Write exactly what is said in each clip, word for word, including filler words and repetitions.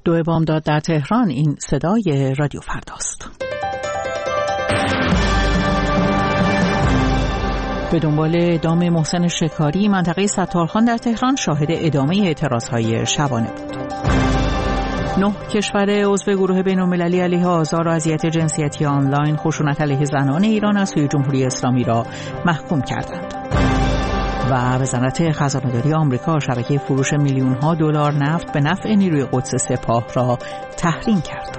دو بامداد در تهران. این صدای رادیو فرداست. به دنبال اعدام محسن شکاری، منطقه ستارخان در تهران شاهد ادامه اعتراضهای شبانه بود. نه کشور عضو گروه بین‌المللی علیه آزار و اذیت جنسیتی آنلاین خشونت علیه زنان ایران از سوی جمهوری اسلامی را محکوم کردند. و وزارت خزانه‌داری آمریکا شبکه فروش میلیون‌ها دلار نفت به نفع نیروی قدس سپاه را تحریم کرد.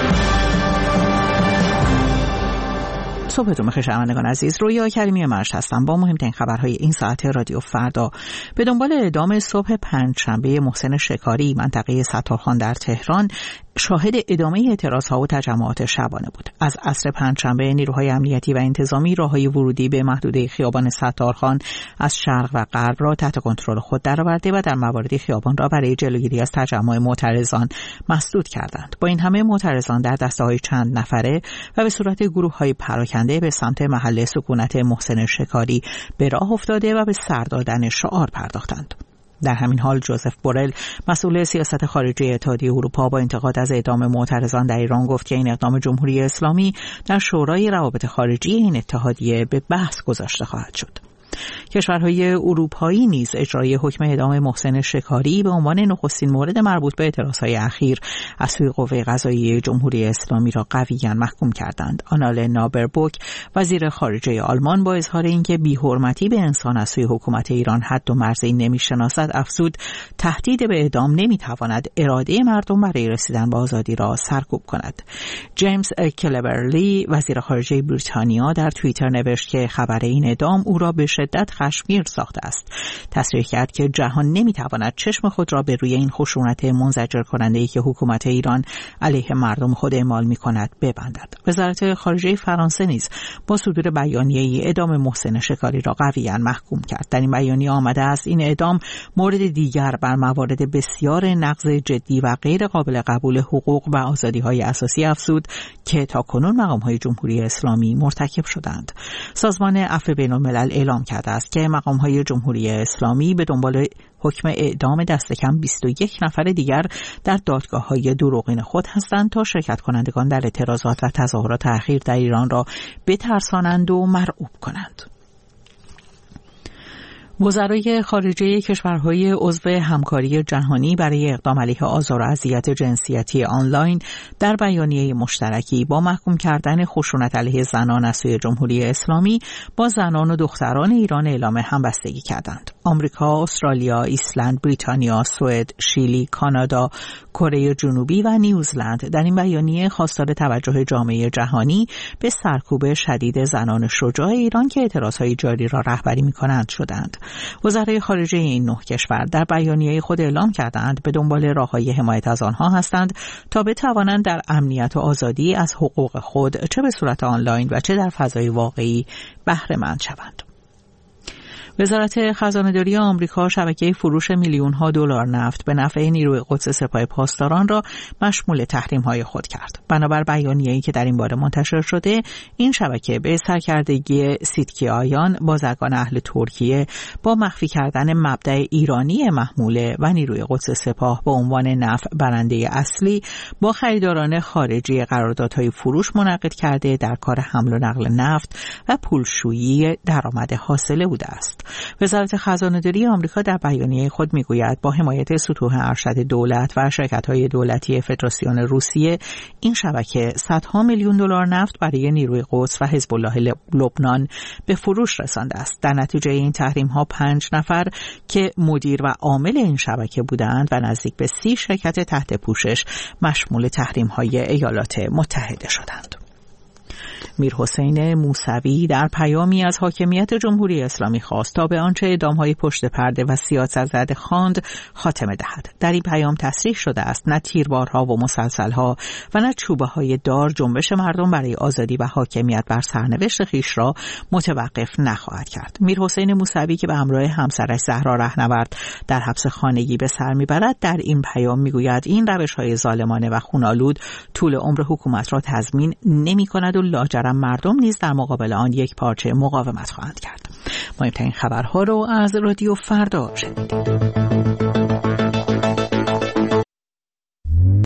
صبحتون بخیر شنوندگان عزیز، رویا کریمی مرش هستم با مهمترین خبرهای این ساعت رادیو فردا. به دنبال اعدام صبح پنجشنبه محسن شکاری، منطقه ستارخان در تهران شاهد ادامه اعتراضها و تجمعات شبانه بود. از عصر پنجشنبه نیروهای امنیتی و انتظامی راههای ورودی به محدوده خیابان ستارخان از شرق و غرب را تحت کنترل خود درآورده و در مواردی خیابان را برای جلوگیری از تجمع معترضان مسدود کردند. با این همه معترضان در دسته‌های چند نفره و به صورت گروه‌های پراکنده به سمت محل سکونت محسن شکاری به راه افتاده و به سر دادن شعار پرداختند. در همین حال جوزف بورل، مسئول سیاست خارجی اتحادیه اروپا، با انتقاد از اعدام معترضان در ایران گفت که این اقدام جمهوری اسلامی در شورای روابط خارجی این اتحادیه به بحث گذاشته خواهد شد. کشورهای اروپایی نیز اجرای حکم اعدام محسن شکاری به عنوان نخستین مورد مربوط به اعتراضهای اخیر از سوی قوه قضاییه جمهوری اسلامی را قویاً محکوم کردند. آنالنا بربوک، وزیر خارجه آلمان، با اظهار اینکه بی‌حرمتی به انسان از سوی حکومت ایران حد و مرزی نمی‌شناسد، افزود تهدید به اعدام نمی‌تواند اراده مردم برای رسیدن به آزادی را سرکوب کند. جیمز کلبرلی، وزیر خارجه بریتانیا، در توییتر نوشت که خبر این اعدام او را به شدت خشمگین ساخته است. تصریح کرد که جهان نمیتواند چشم خود را به روی این خشونت منزجر کننده‌ای که حکومت ایران علیه مردم خود اعمال می‌کند ببندد. وزارت خارجه فرانسه نیز با صدور بیانیه‌ای اعدام محسن شکاری را قویاً محکوم کرد. در این بیانیه آمده است این اعدام مورد دیگر بر موارد بسیار نقض جدی و غیر قابل قبول حقوق و آزادی‌های اساسی افزود که تاکنون مقام‌های جمهوری اسلامی مرتکب شدند. سازمان عفو بین‌الملل اعلام کرده است که مقام‌های جمهوری اسلامی به دنبال حکم اعدام دست کم بیست و یک نفر دیگر در دادگاه‌های دروغین خود هستند تا شرکت کنندگان در اعتراضات و تظاهرات اخیر در ایران را بترسانند و مرعوب کنند. وزرای خارجه کشورهای عضو همکاری جهانی برای اقدام علیه آزار و اذیت جنسیتی آنلاین در بیانیه مشترکی با محکوم کردن خشونت علیه زنان از سوی جمهوری اسلامی با زنان و دختران ایران اعلام همبستگی کردند. آمریکا، استرالیا، ایسلند، بریتانیا، سوئد، شیلی، کانادا، کره جنوبی و نیوزلند در این بیانیه خواستار توجه جامعه جهانی به سرکوب شدید زنان شجاع ایران که اعتراضهای جاری را رهبری می‌کنند شدند. وزرای خارجه این نه کشور در بیانیه خود اعلام کردند به دنبال راه‌های حمایت از آنها هستند تا بتوانند در امنیت و آزادی از حقوق خود چه به صورت آنلاین و چه در فضای واقعی بهره مند شوند. وزارت خزانه‌داری آمریکا شبکه فروش میلیون‌ها دلار نفت به نفع نیروی قدس سپاه پاسداران را مشمول تحریم‌های خود کرد. بنابر بیانیه‌ای که در این باره منتشر شده، این شبکه به سرکردگی سیتکیایان، بازرگان اهل ترکیه، با مخفی کردن مبدأ ایرانی محموله و نیروی قدس سپاه به عنوان نفع برنده اصلی با خریداران خارجی قراردادهای فروش منعقد کرده در کار حمل و نقل نفت و پولشویی درآمد حاصله بوده است. وزارت خزانه‌داری آمریکا در بیانیه خود میگوید با حمایت سطوح ارشد دولت و شرکت‌های دولتی فدراسیون روسیه، این شبکه صدها میلیون دلار نفت برای نیروی قدس و حزب الله لبنان به فروش رسانده است. در نتیجه این تحریم‌ها پنج نفر که مدیر و عامل این شبکه بودند و نزدیک به سی شرکت تحت پوشش مشمول تحریم‌های ایالات متحده شدند. میرحسین موسوی در پیامی از حاکمیت جمهوری اسلامی خواست تا به آنچه اعدام‌های پشت پرده و سیاست زده خواند خاتمه دهد. در این پیام تصریح شده است نه تیربارها و مسلسل‌ها و نه چوبه‌های دار جنبش مردم برای آزادی و حاکمیت بر سرنوشت خویش را متوقف نخواهد کرد. میرحسین موسوی که به همراه همسرش زهرا رهنورد در حبس خانگی به سر میبرد در این پیام میگوید این روش‌های ظالمانه و خونالود طول عمر حکومت را تضمین نمی‌کند و لاجرم مردم نیز در مقابل آن یک پارچه مقاومت خواهند کرد. مهمترین خبرها رو از رادیو فردا شنیدید.